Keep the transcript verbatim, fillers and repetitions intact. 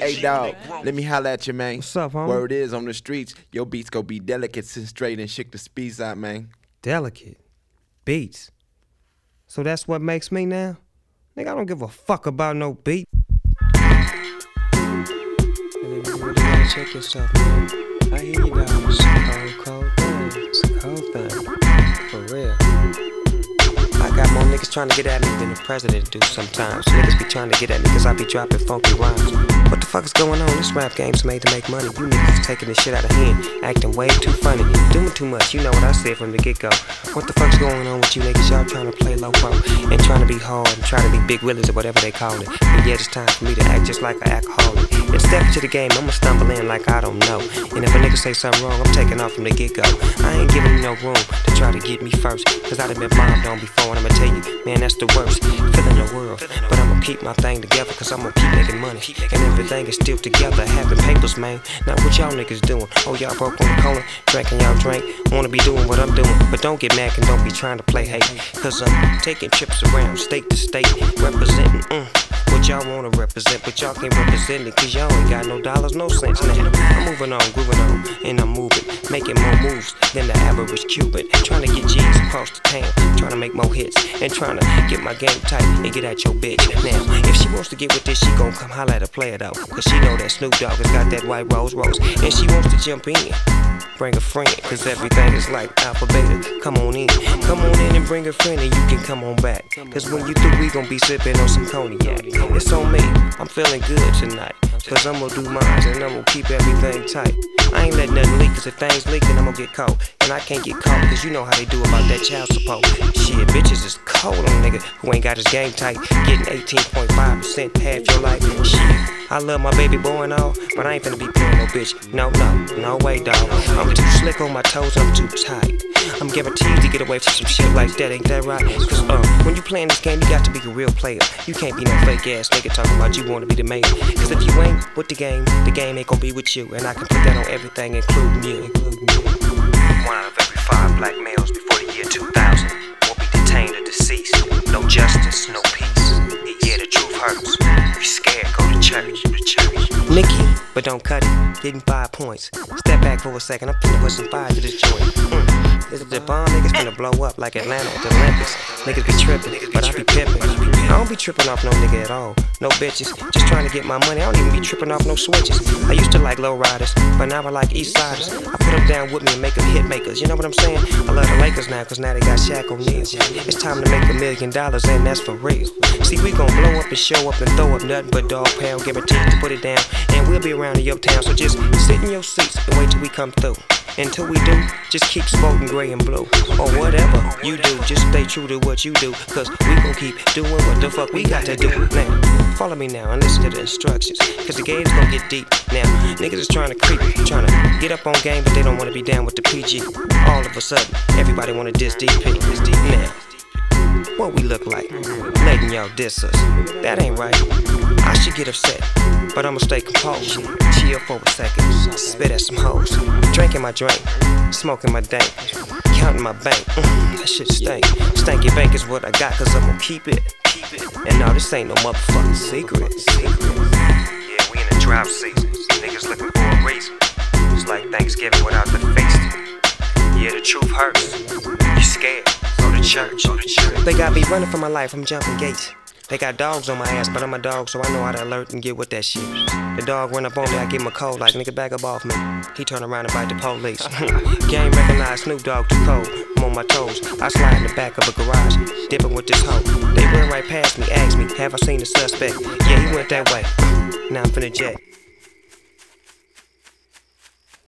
Hey dog, let me holla at you, man. What's up, homie? Word is on the streets, your beats go be delicate, sit straight and shake the speeds out, man. Delicate beats. So that's what makes me now? Nigga, I don't give a fuck about no beat. Nigga, you really gotta check yourself, man. I hear you, dog. It's a cold, cold thing. It's a cold thing. For real. I got more niggas trying to get at me than the president do sometimes. Niggas be trying to get at me cause I be dropping funky rhymes. What the fuck is going on? This rap game's made to make money. You niggas is taking this shit out of hand, acting way too funny, doing too much. You know what I said from the get-go. What the fuck's going on with you niggas? Y'all trying to play low pro and trying to be hard and trying to be big willies or whatever they call it. But yeah, it's time for me to act just like an alcoholic. And step into the game, I'ma stumble in like I don't know. And if a nigga say something wrong, I'm taking off from the get-go. I ain't giving you no room to try to get me first, cause I done been bombed on before. And I'ma tell you, man, that's the worst feeling in the world. But I'ma keep my thing together, cause I'ma keep making money. And everything is still together, having papers, man. Now what y'all niggas doing? Oh, y'all broke on the corner, drinking y'all drink. Wanna be doing what I'm doing, but don't get mad and don't be trying to play hate. Cause I'm taking trips around state to state, representing mm, what y'all wanna represent. But y'all can't represent it, cause y'all ain't got no dollars, no cents. Now I'm moving on, grooving on, and I'm moving, making more moves than the average Cuban. Trying to get G's across the town, trying to make more hits, and trying to get my game tight and get at your bitch. Now, if she wants to get with this, she gon' come holla at a player though, cause she know that Snoop Dogg has got that white Rolls Royce, and she wants to jump in. Bring a friend, cause everything is like alphabetic. Come on in, come on in and bring a friend, and you can come on back. Cause when you through, we gon' be sippin' on some cognac. It's on me, I'm feeling good tonight, cause I'm gonna do mine and I'm gonna keep everything tight. I ain't letting nothing leak, cause if things leaking, I'm gonna get caught. And I can't get caught, cause you know how they do about that child support. Shit, bitches is cold on a nigga who ain't got his game tight, getting eighteen point five percent half your life. Shit, I love my baby boy and all, but I ain't finna be playing no bitch. No, no, no way, dawg. I'm too slick on my toes, I'm too tight. I'm guaranteed to get away from some shit like that, ain't that right? Cause uh, when you playing this game, you got to be a real player. You can't be no fake ass nigga talking about you wanna be the man. Cause if you ain't with the game, the game ain't gonna be with you. And I can put that on everything, including you. One out of every five black males before the year two thousand will be detained or deceased. No justice, no peace. Yeah, the truth hurts. If you scared, go to church. Go to church. Nicky, but don't cut it. Getting five points. Step back for a second. I'm finna put some fire to this joint. Mm. Is the bomb niggas finna blow up like Atlanta at the Olympics? Niggas be trippin', but I be pippin'. I don't be trippin' off no nigga at all. No bitches, just trying to get my money. I don't even be trippin' off no switches. I used to like low riders, but now I like east siders. I put them down with me and make them hit makers. You know what I'm saying? I love the Lakers now, cause now they got Shaq O'Neal. It's time to make a million dollars, and that's for real. See, we gon' blow up and show up and throw up nothing but dog pound. Guaranteed to put it down, and we'll be around in your town. So just sit in your seats and wait till we come through. Until we do, just keep smoking gray and blue. Or whatever you do, just stay true to what you do. Cause we gon' keep doing what the fuck we got to do. Now, follow me now and listen to the instructions, cause the game's gon' get deep. Now, niggas is trying to creep, trying to get up on game, but they don't wanna be down with the P G. All of a sudden, everybody wanna diss D P. Diss D P. Now, what we look like, letting y'all diss us. That ain't right. I should get upset, but I'ma stay composed. Chill for a second, spit at some hoes. Drinking my drink, smoking my dank, counting my bank. Mm, that shit stink. Stanky bank is what I got, cause I'ma keep it. And no, this ain't no motherfucking secret. Yeah, we in the drought season. Niggas looking for a reason. It's like Thanksgiving without the feast. Yeah, the truth hurts. You scared? Go to church. Go to church. They got me running for my life. I'm jumping gates. They got dogs on my ass, but I'm a dog, so I know how to alert and get with that shit. The dog run up on me, I give him a cold like, nigga, back up off me. He turn around and bite the police. Game recognized Snoop Dogg too cold. I'm on my toes. I slide in the back of a garage, dipping with this hoe. They run right past me, ask me, have I seen the suspect? Yeah, he went that way. Now I'm finna jet.